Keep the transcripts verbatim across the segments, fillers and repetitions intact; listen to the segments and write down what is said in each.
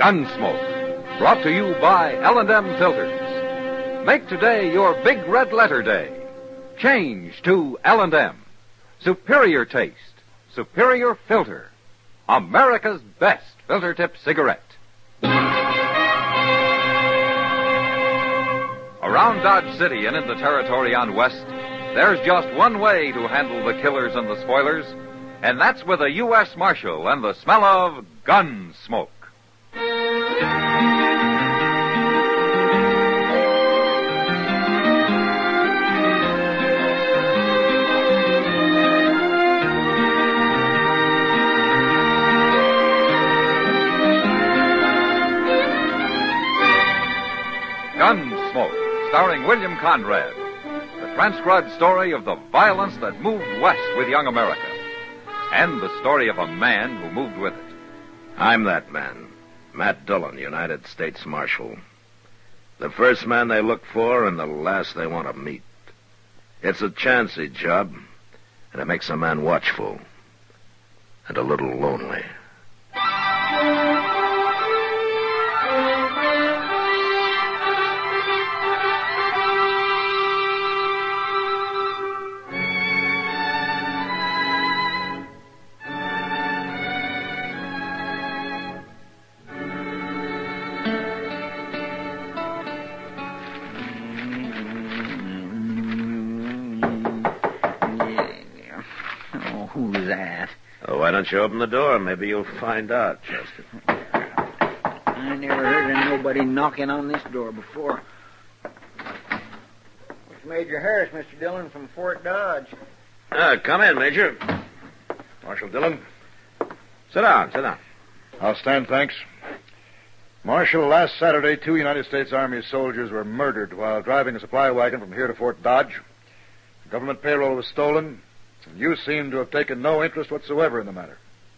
Gunsmoke, brought to you by L and M Filters. Make today your big red letter day. Change to L and M. Superior taste, superior filter. America's best filter tip cigarette. Around Dodge City and in the territory on West, there's just one way to handle the killers and the spoilers, and that's with a U S Marshal and the smell of gun smoke. Gunsmoke, starring William Conrad. The transcribed story of the violence that moved west with young America. And the story of a man who moved with it. I'm that man, Matt Dillon, United States Marshal. The first man they look for and the last they want to meet. It's a chancy job, and it makes a man watchful and a little lonely. Why don't you open the door? Maybe you'll find out, Chester. I never heard of nobody knocking on this door before. It's Major Harris, Mister Dillon, from Fort Dodge. Uh, come in, Major. Marshal Dillon. Sit down, sit down. I'll stand, thanks. Marshal, last Saturday, two United States Army soldiers were murdered while driving a supply wagon from here to Fort Dodge. Government payroll was stolen. And you seem to have taken no interest whatsoever in the matter.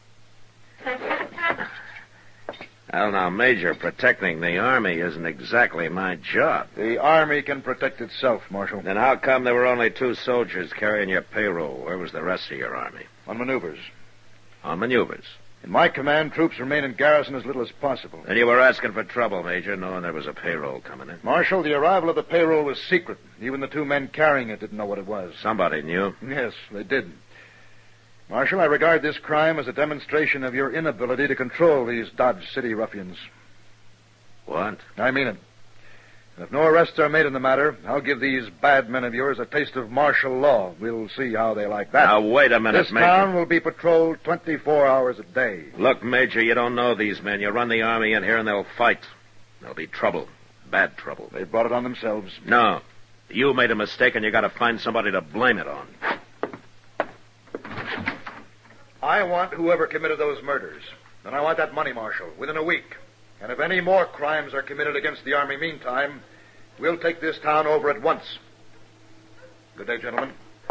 Well, now, Major, protecting the Army isn't exactly my job. The Army can protect itself, Marshal. Then how come there were only two soldiers carrying your payroll? Where was the rest of your Army? On maneuvers. On maneuvers? In my command, troops remain in garrison as little as possible. And you were asking for trouble, Major, knowing there was a payroll coming in. Marshal, the arrival of the payroll was secret. Even the two men carrying it didn't know what it was. Somebody knew? Yes, they did. Marshal, I regard this crime as a demonstration of your inability to control these Dodge City ruffians. What? I mean it. If no arrests are made in the matter, I'll give these bad men of yours a taste of martial law. We'll see how they like that. Now, wait a minute, this Major. This town will be patrolled twenty-four hours a day. Look, Major, you don't know these men. You run the Army in here and they'll fight. There'll be trouble. Bad trouble. They brought it on themselves. No. You made a mistake and you got to find somebody to blame it on. I want whoever committed those murders. And I want that money, Marshal, within a week. And if any more crimes are committed against the Army meantime, we'll take this town over at once. Good day, gentlemen.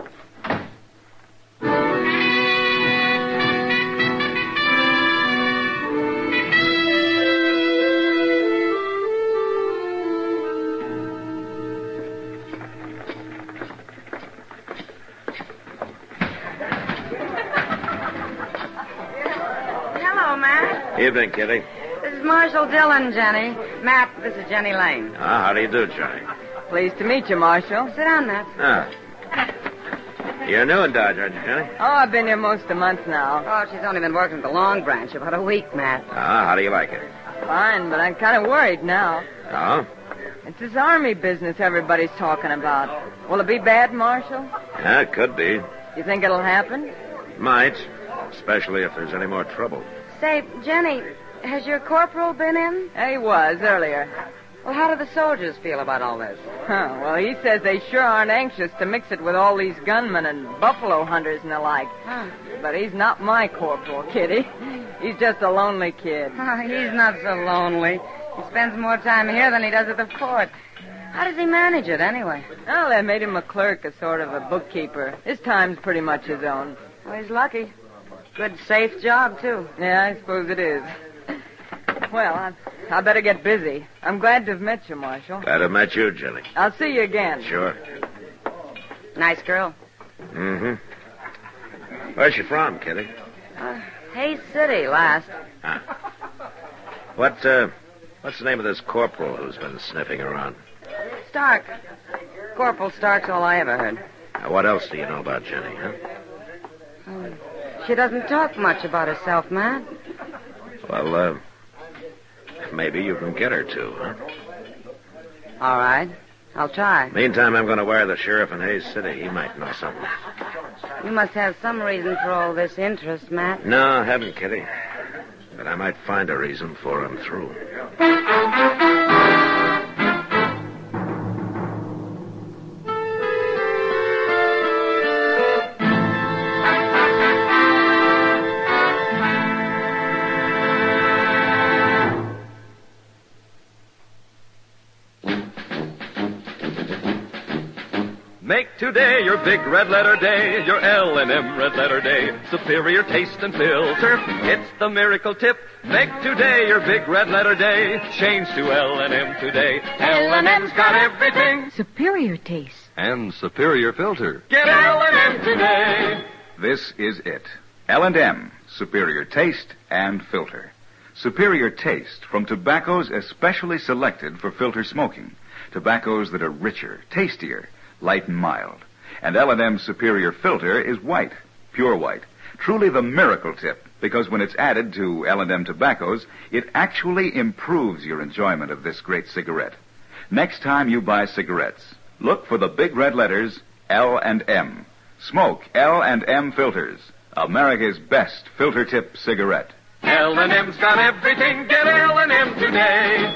Hello, Matt. Evening, Kitty. This is Marshal Dillon, Jenny. Matt, this is Jenny Lane. Ah, how do you do, Johnny? Pleased to meet you, Marshal. Sit down, Matt. Ah. You're new in Dodge, aren't you, Jenny? Oh, I've been here most a month now. Oh, she's only been working at the Long Branch about a week, Matt. Ah, how do you like it? Fine, but I'm kind of worried now. Oh? It's this Army business everybody's talking about. Will it be bad, Marshal? Yeah, it could be. You think it'll happen? Might, especially if there's any more trouble. Say, Jenny, has your corporal been in? He was, earlier. Well, how do the soldiers feel about all this? Huh, well, he says they sure aren't anxious to mix it with all these gunmen and buffalo hunters and the like. Huh. But he's not my corporal, Kitty. He's just a lonely kid. Oh, he's not so lonely. He spends more time here than he does at the fort. How does he manage it, anyway? Well, they made him a clerk, a sort of a bookkeeper. His time's pretty much his own. Well, he's lucky. Good, safe job, too. Yeah, I suppose it is. Well, I, I better get busy. I'm glad to have met you, Marshal. Glad to have met you, Jenny. I'll see you again. Sure. Nice girl. Mm-hmm. Where's she from, Kitty? Uh, Hayes City, last. Huh. What, uh, what's the name of this corporal who's been sniffing around? Stark. Corporal Stark's all I ever heard. Now, what else do you know about Jenny, huh? Oh, she doesn't talk much about herself, Matt. Well, uh, maybe you can get her to, huh? All right. I'll try. Meantime, I'm going to wire the sheriff in Hayes City. He might know something. You must have some reason for all this interest, Matt. No, I haven't, Kitty. But I might find a reason before I'm through. Make today your big red letter day, your L and M red letter day. Superior taste and filter, it's the miracle tip. Make today your big red letter day. Change to L and M today. L and M's got everything. Superior taste. And superior filter. Get L and M today. This is it. L and M, superior taste and filter. Superior taste from tobaccos especially selected for filter smoking. Tobaccos that are richer, tastier, light and mild. And L and M Superior Filter is white, pure white. Truly the miracle tip, because when it's added to L and M tobaccos, it actually improves your enjoyment of this great cigarette. Next time you buy cigarettes, look for the big red letters L and M. Smoke L and M filters, America's best filter tip cigarette. L and M's got everything. Get L and M today.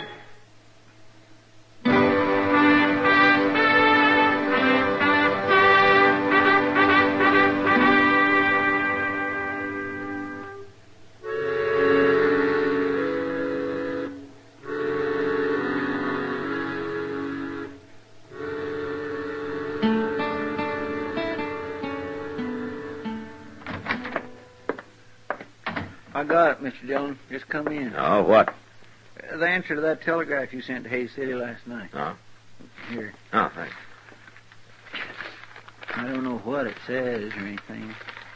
I got it, Mister Dillon. Just come in. Oh, what? Uh, the answer to that telegraph you sent to Hayes City last night. Oh? Here. Oh, thanks. I don't know what it says or anything.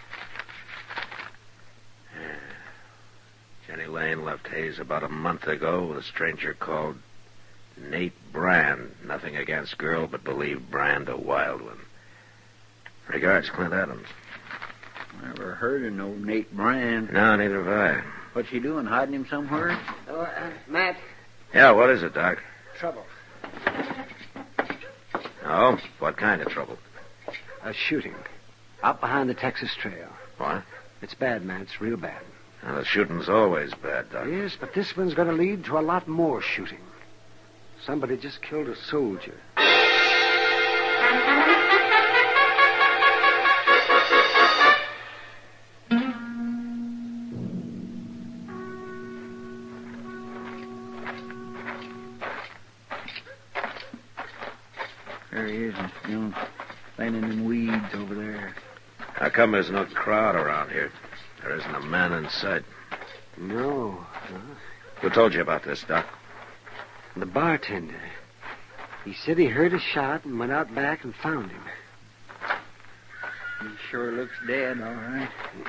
Jenny Lane left Hayes about a month ago with a stranger called Nate Brand. Nothing against girl, but believe Brand a wild one. Regards, Clint Adams. Never heard of no Nate Brand. No, neither have I. What's he doing? Hiding him somewhere? Oh, uh, Matt. Yeah, what is it, Doc? Trouble. Oh, what kind of trouble? A shooting. Out behind the Texas Trail. What? It's bad, man. It's real bad. Well, the shooting's always bad, Doc. Yes, but this one's going to lead to a lot more shooting. Somebody just killed a soldier. There he is, Mister Dillon. Standing in weeds over there. How come there's no crowd around here? There isn't a man in sight. No. no. Who told you about this, Doc? The bartender. He said he heard a shot and went out back and found him. He sure looks dead, all right.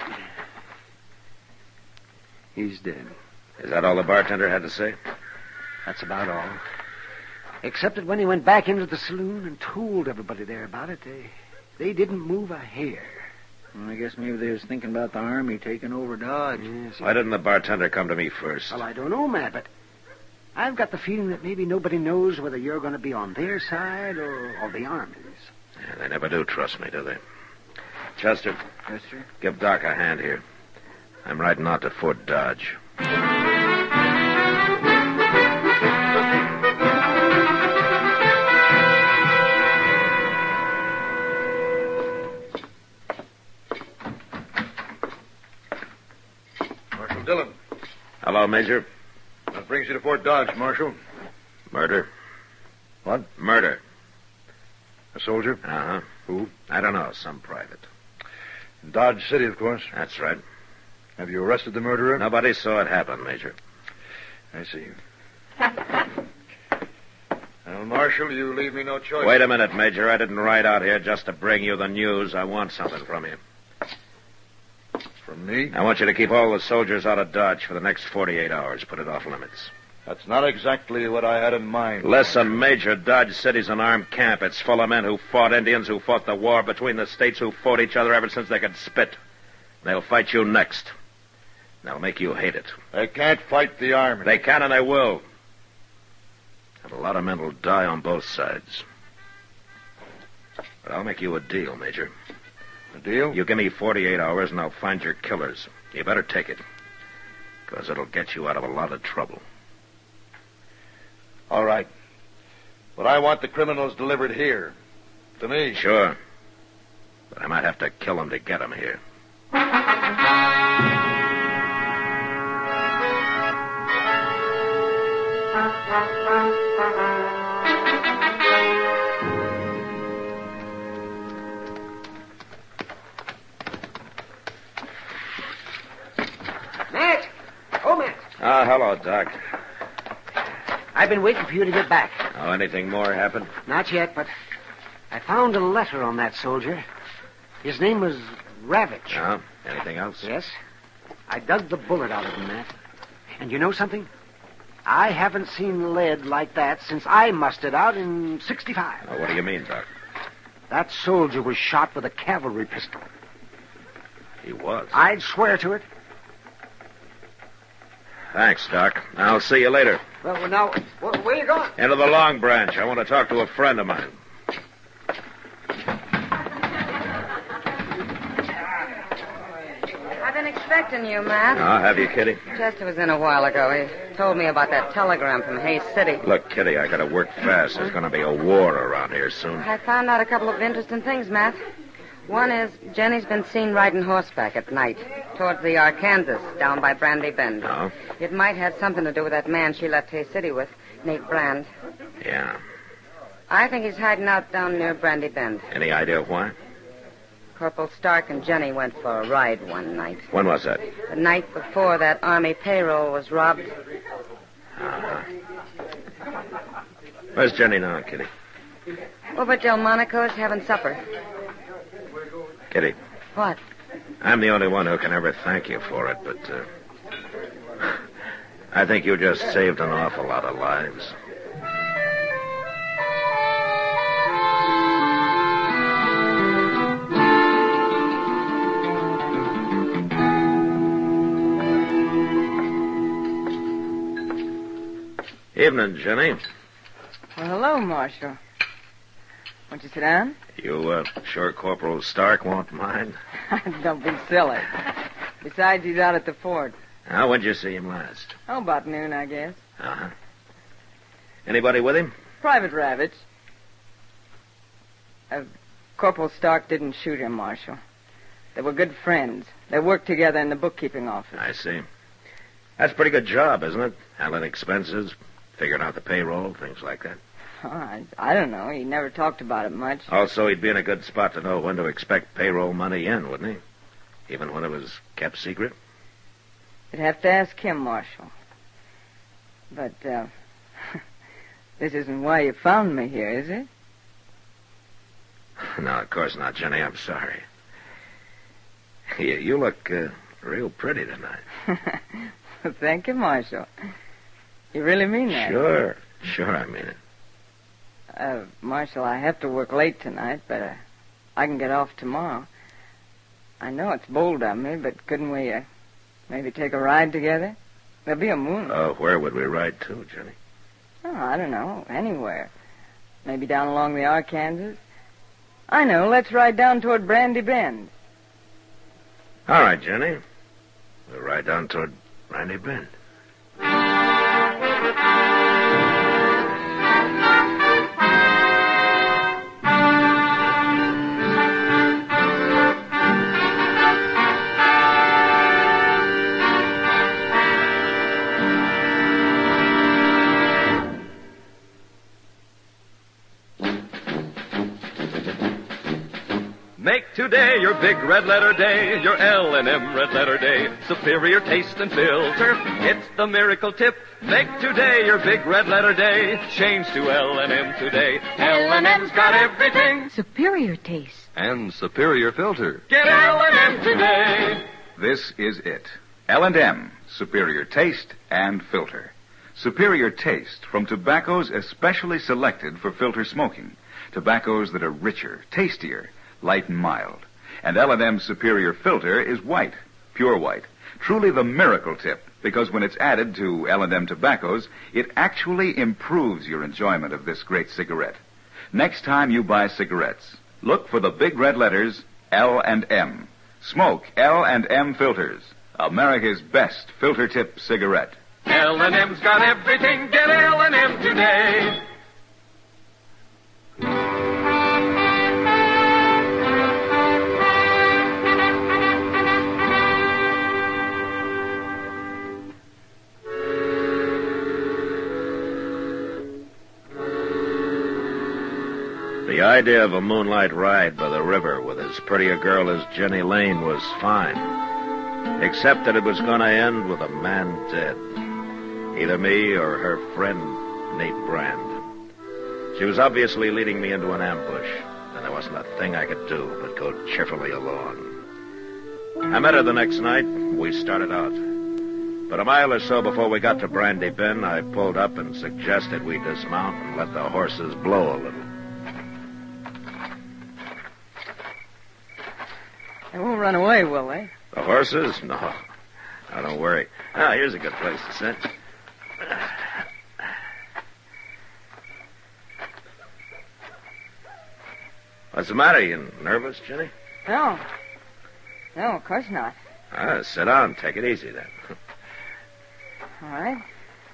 He's dead. Is that all the bartender had to say? That's about all. Except that when he went back into the saloon and told everybody there about it, they, they didn't move a hair. Well, I guess maybe they was thinking about the army taking over Dodge. Yes, Why didn't the bartender come to me first? Well, I don't know, Matt, but I've got the feeling that maybe nobody knows whether you're going to be on their side or, or the Army's. Yeah, they never do trust me, do they? Chester, Yes, sir. give Doc a hand here. I'm riding out to Fort Dodge. Marshal Dillon. Hello, Major. What brings you to Fort Dodge, Marshal? Murder. What? Murder. A soldier? Uh-huh. Who? I don't know, some private. In Dodge City, of course. That's right. Have you arrested the murderer? Nobody saw it happen, Major. I see. Well, Marshal, you leave me no choice. Wait a minute, Major. I didn't ride out here just to bring you the news. I want something from you. From me? I want you to keep all the soldiers out of Dodge for the next forty-eight hours. Put it off limits. That's not exactly what I had in mind. Listen, Major, Dodge City's an armed camp. It's full of men who fought Indians, who fought the war between the states, who fought each other ever since they could spit. They'll fight you next. They'll make you hate it. They can't fight the army. They can and they will. And a lot of men will die on both sides. But I'll make you a deal, Major. A deal? You give me forty-eight hours and I'll find your killers. You better take it. Because it'll get you out of a lot of trouble. All right. But I want the criminals delivered here. To me. Sure. But I might have to kill them to get them here. Matt! Oh, Matt. Ah, hello, Doc. I've been waiting for you to get back. Oh, anything more happen? Not yet, but I found a letter on that soldier. His name was Ravitch. Oh, anything else? Yes. I dug the bullet out of him, Matt. And you know something? I haven't seen lead like that since I mustered out in sixty-five. Oh, what do you mean, Doc? That soldier was shot with a cavalry pistol. He was. I'd swear to it. Thanks, Doc. I'll see you later. Well, now, where are you going? Into the Long Branch. I want to talk to a friend of mine. I've been expecting you, Matt. I'll have you, Kitty. Chester was in a while ago. He told me about that telegram from Hayes City. Look, Kitty, I gotta work fast. There's gonna be a war around here soon. I found out a couple of interesting things, Matt. One is Jenny's been seen riding horseback at night towards the Arkansas down by Brandy Bend. Oh? It might have something to do with that man she left Hayes City with, Nate Brand. Yeah. I think he's hiding out down near Brandy Bend. Any idea why? Corporal Stark and Jenny went for a ride one night. When was that? The night before that Army payroll was robbed. Uh-huh. Where's Jenny now, Kitty? Over at Delmonico's having supper. Kitty. What? I'm the only one who can ever thank you for it, but, uh... I think you just saved an awful lot of lives. Evening, Jenny. Well, hello, Marshal. Won't you sit down? You, uh, sure Corporal Stark won't mind? Don't be silly. Besides, he's out at the fort. Now, when'd you see him last? Oh, about noon, I guess. Uh-huh. Anybody with him? Private Ravitch. Uh, Corporal Stark didn't shoot him, Marshal. They were good friends. They worked together in the bookkeeping office. I see. That's a pretty good job, isn't it? Handling expenses, figuring out the payroll, things like that. Oh, I, I don't know. He never talked about it much. Also, he'd be in a good spot to know when to expect payroll money in, wouldn't he? Even when it was kept secret? You'd have to ask him, Marshal. But, uh, this isn't why you found me here, is it? No, of course not, Jenny. I'm sorry. You, you look uh, real pretty tonight. Thank you, Marshal. You really mean that? Sure. Sure, I mean it. Uh, Marshal, I have to work late tonight, but uh, I can get off tomorrow. I know it's bold of me, but couldn't we uh, maybe take a ride together? There'll be a moon. Oh, where would we ride to, Jenny? Oh, I don't know. Anywhere. Maybe down along the Arkansas. I know. Let's ride down toward Brandy Bend. All right, Jenny. We'll ride down toward Brandy Bend. Make today your big red letter day, your L and M red letter day. Superior taste and filter, it's the miracle tip. Make today your big red letter day. Change to L and M today. L and M's got everything. Superior taste. And superior filter. Get L and M today. this is it. L and M, superior taste and filter. Superior taste from tobaccos especially selected for filter smoking. Tobaccos that are richer, tastier, light and mild. And L and M's superior filter is white, pure white. Truly the miracle tip, because when it's added to L and M tobaccos, it actually improves your enjoyment of this great cigarette. Next time you buy cigarettes, look for the big red letters L and M. Smoke L and M filters, America's best filter tip cigarette. L and M's got everything. Get L and M today. The idea of a moonlight ride by the river with as pretty a girl as Jenny Lane was fine, except that it was going to end with a man dead. Either me or her friend, Nate Brand. She was obviously leading me into an ambush, and there wasn't a thing I could do but go cheerfully along. I met her the next night. We started out. But a mile or so before we got to Brandy Bend, I pulled up and suggested we dismount and let the horses blow a little. They won't run away, will they? The horses? No. Now, don't worry. Ah, here's a good place to sit. What's the matter? You nervous, Jenny? No. No, of course not. Ah, sit down. Take it easy, then. All right.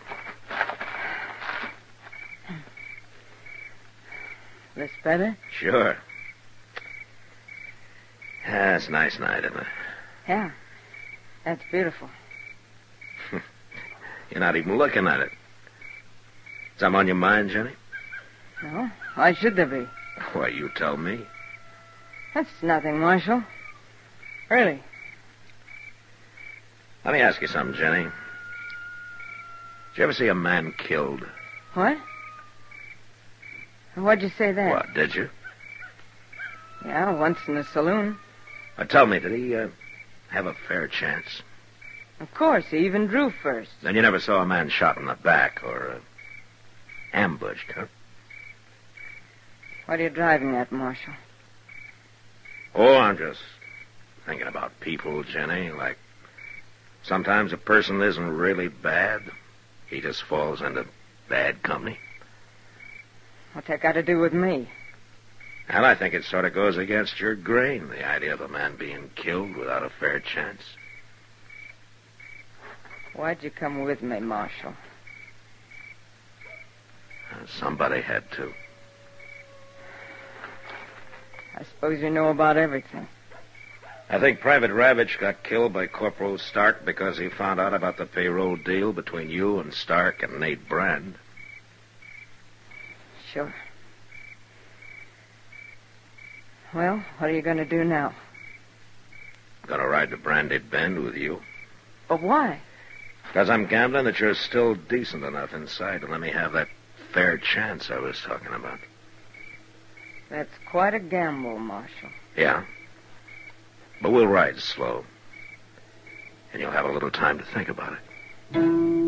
This better? Sure. Yeah, it's a nice night, isn't it? Yeah. That's beautiful. You're not even looking at it. Something on your mind, Jenny? No. Why should there be? Why, you tell me. That's nothing, Marshal. Really. Let me ask you something, Jenny. Did you ever see a man killed? What? Why'd you say that? What, did you? Yeah, once in a saloon. Now, tell me, did he uh, have a fair chance? Of course, he even drew first. Then you never saw a man shot in the back or uh, ambushed, huh? What are you driving at, Marshal? Oh, I'm just thinking about people, Jenny. Like, sometimes a person isn't really bad. He just falls into bad company. What's that got to do with me? And I think it sort of goes against your grain, the idea of a man being killed without a fair chance. Why'd you come with me, Marshal? Uh, somebody had to. I suppose you know about everything. I think Private Ravitch got killed by Corporal Stark because he found out about the payroll deal between you and Stark and Nate Brand. Sure. Well, what are you going to do now? Gonna ride to Brandy Bend with you. But why? Because I'm gambling that you're still decent enough inside to let me have that fair chance I was talking about. That's quite a gamble, Marshal. Yeah. But we'll ride slow. And you'll have a little time to think about it.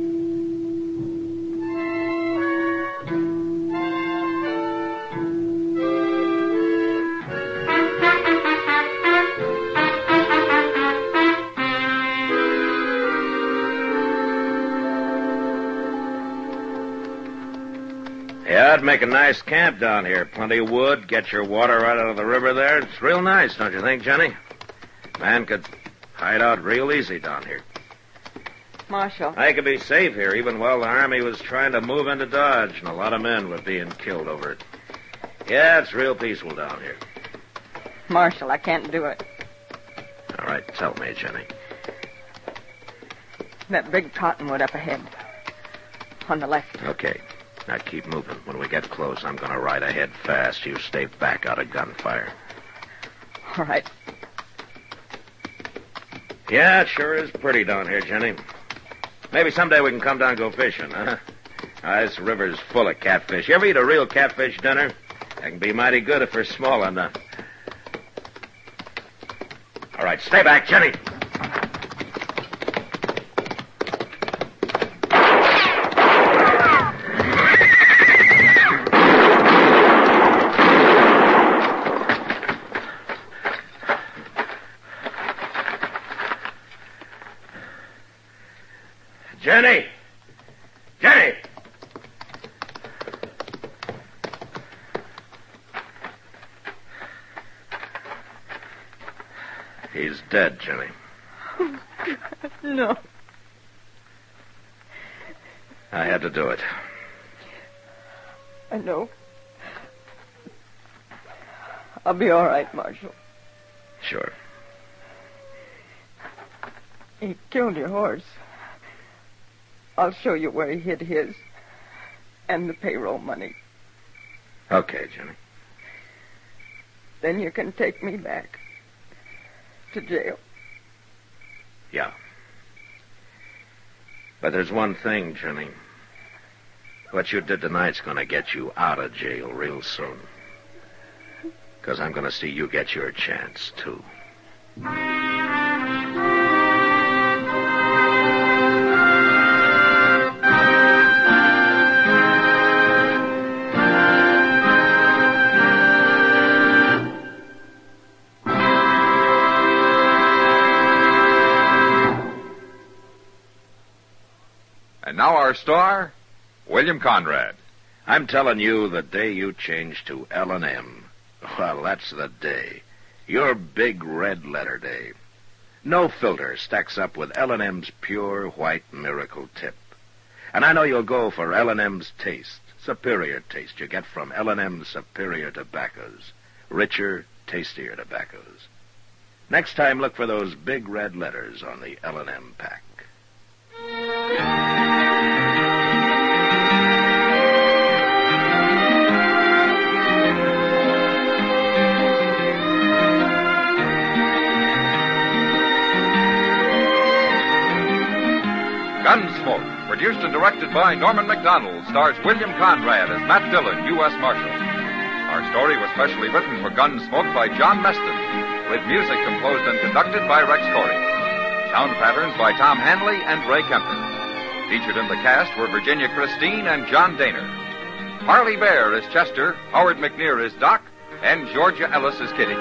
Yeah, I'd make a nice camp down here. Plenty of wood, get your water right out of the river there. It's real nice, don't you think, Jenny? Man could hide out real easy down here. Marshal. I could be safe here even while the Army was trying to move into Dodge, and a lot of men were being killed over it. Yeah, it's real peaceful down here. Marshal, I can't do it. All right, tell me, Jenny. That big cottonwood up ahead. On the left. Okay. Now keep moving. When we get close, I'm going to ride ahead fast. You stay back out of gunfire. All right. Yeah, it sure is pretty down here, Jenny. Maybe someday we can come down and go fishing, huh? Ah, this river's full of catfish. You ever eat a real catfish dinner? They can be mighty good if they're small enough. All right, stay back, Jenny. Jenny! Jenny! He's dead, Jenny. Oh, God, no. I had to do it. I know. I'll be all right, Marshal. Sure. He killed your horse. I'll show you where he hid his. And the payroll money. Okay, Jenny. Then you can take me back. To jail. Yeah. But there's one thing, Jenny. What you did tonight's going to get you out of jail real soon. Because I'm going to see you get your chance, too. And now our star, William Conrad. I'm telling you, the day you change to L and M, well, that's the day. Your big red letter day. No filter stacks up with L and M's pure white miracle tip. And I know you'll go for L and M's taste, superior taste you get from L and M's superior tobaccos, richer, tastier tobaccos. Next time, look for those big red letters on the L and M pack. Gunsmoke, produced and directed by Norman Macdonald, stars William Conrad as Matt Dillon, U S Marshal. Our story was specially written for Gunsmoke by John Meston, with music composed and conducted by Rex Corey. Sound patterns by Tom Hanley and Ray Kemper. Featured in the cast were Virginia Christine and John Daner. Harley Bear is Chester, Howard McNear is Doc, and Georgia Ellis is Kitty.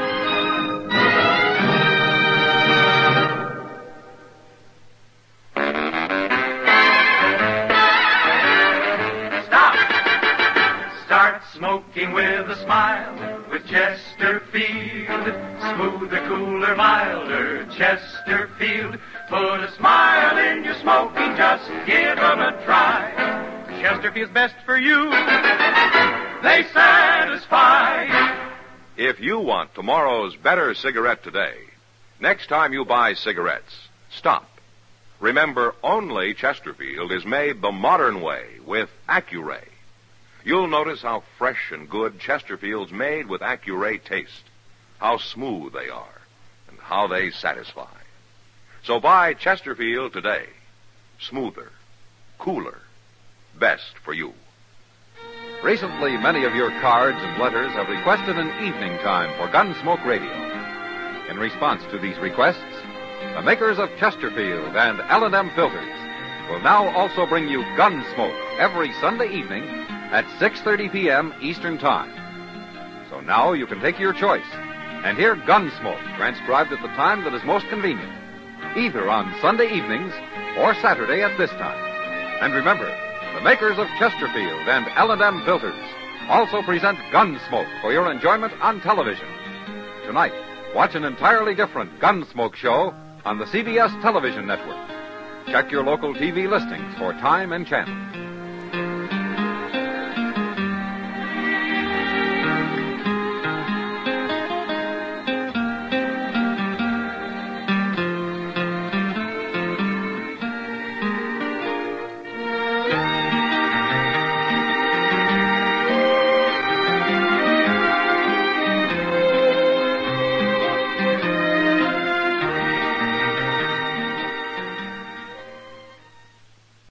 Smoking with a smile, with Chesterfield. Smoother, cooler, milder, Chesterfield. Put a smile in your smoking, just give 'em a try. Chesterfield's best for you. They satisfy. If you want tomorrow's better cigarette today, next time you buy cigarettes, stop. Remember, only Chesterfield is made the modern way with Accuray. You'll notice how fresh and good Chesterfield's made with Accuray taste, how smooth they are, and how they satisfy. So buy Chesterfield today. Smoother, cooler, best for you. Recently, many of your cards and letters have requested an evening time for Gunsmoke Radio. In response to these requests, the makers of Chesterfield and L and M filters will now also bring you Gunsmoke every Sunday evening at six thirty p.m. Eastern Time. So now you can take your choice and hear Gunsmoke transcribed at the time that is most convenient, either on Sunday evenings or Saturday at this time. And remember, the makers of Chesterfield and L and M filters also present Gunsmoke for your enjoyment on television. Tonight, watch an entirely different Gunsmoke show on the C B S television network. Check your local T V listings for time and channel.